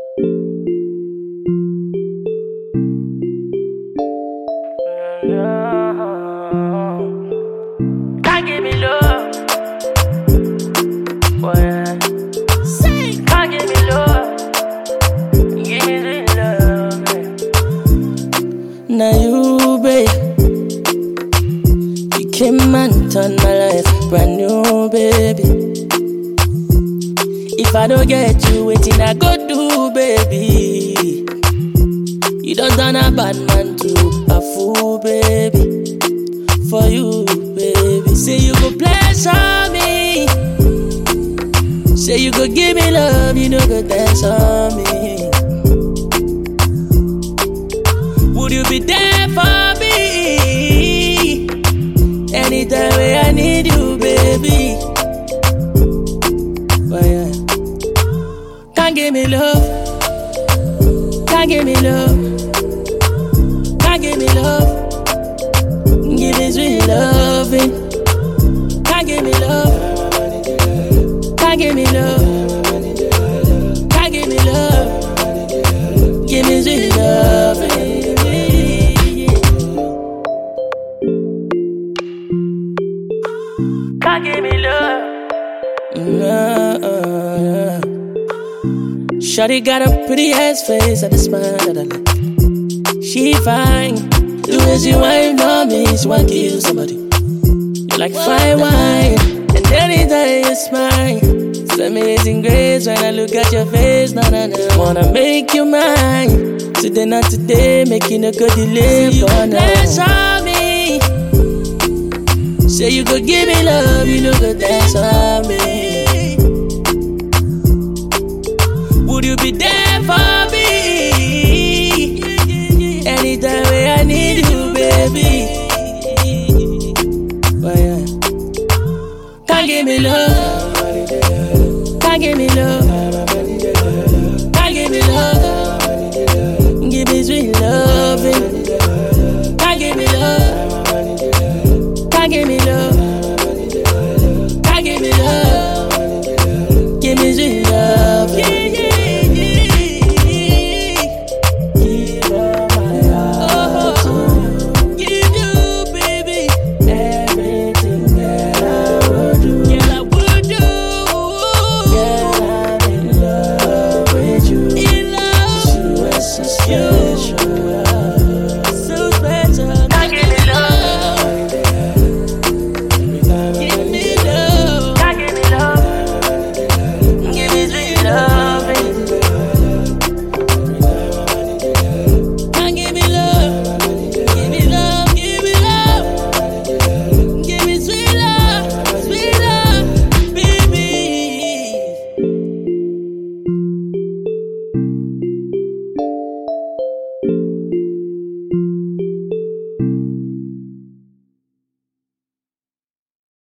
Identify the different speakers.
Speaker 1: Can't give me love, boy. Say, can't give me love, give me the love.
Speaker 2: Now you, babe, you came and turned my life brand new, baby. If I don't get you, waiting I go do, baby. You don't turn a bad man to a fool, baby. For you, baby. Say you go pleasure me. Say you go give me love, you know go dance on me. Would you be there for me? Anytime when I need you, baby. But yeah. Can't give me love. Can't give me love. Can't give me love. Give me sweet loving. Can't give me love. Can't give me love. Can't give me love. Give me sweet loving.
Speaker 1: Can't give me love.
Speaker 2: Shawty got a pretty ass face and a smile that I like. She fine. The way she whine for me, she wanna kill somebody. You like fine wine, and anytime you smile, it's amazing grace when I look at your face. No, no, no. Wanna make you mine. Today, not today, making a good delay. You go pleasure me. Say you go give me love, you know go dance on me. Would you be there for me? Anytime when I need you, baby. But yeah. Can't give me love. Can't give me love. Can't give me love. Give me sweet loving. Can't give me love. Can't give me love. Can't give me love. Give me sweet loving.